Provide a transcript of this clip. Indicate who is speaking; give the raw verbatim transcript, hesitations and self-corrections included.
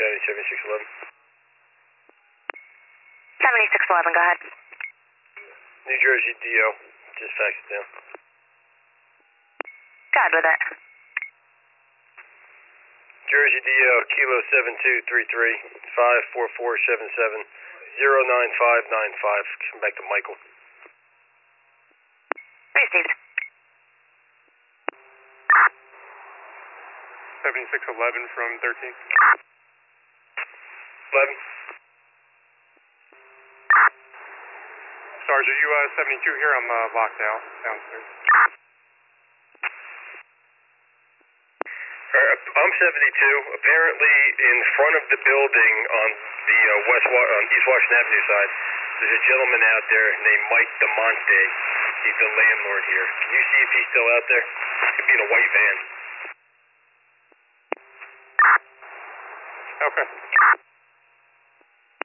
Speaker 1: seventy-six eleven.
Speaker 2: seventy-six eleven, go ahead.
Speaker 1: New Jersey D O, just fax it down.
Speaker 2: Go ahead with it.
Speaker 1: Jersey D O, Kilo seven two three three, five four four seven seven, zero nine five nine five. Come back to Michael.
Speaker 2: Received.
Speaker 3: seventy-six eleven from thirteen.
Speaker 1: eleven.
Speaker 3: Sarge, are you uh, seventy-two here? I'm uh, locked out downstairs.
Speaker 1: Alright, I'm seventy-two. Apparently, in front of the building on the uh, west Wa- on East Washington Avenue side, there's a gentleman out there named Mike DeMonte. He's the landlord here. Can you see if he's still out there? Could be in a white van.
Speaker 3: Okay.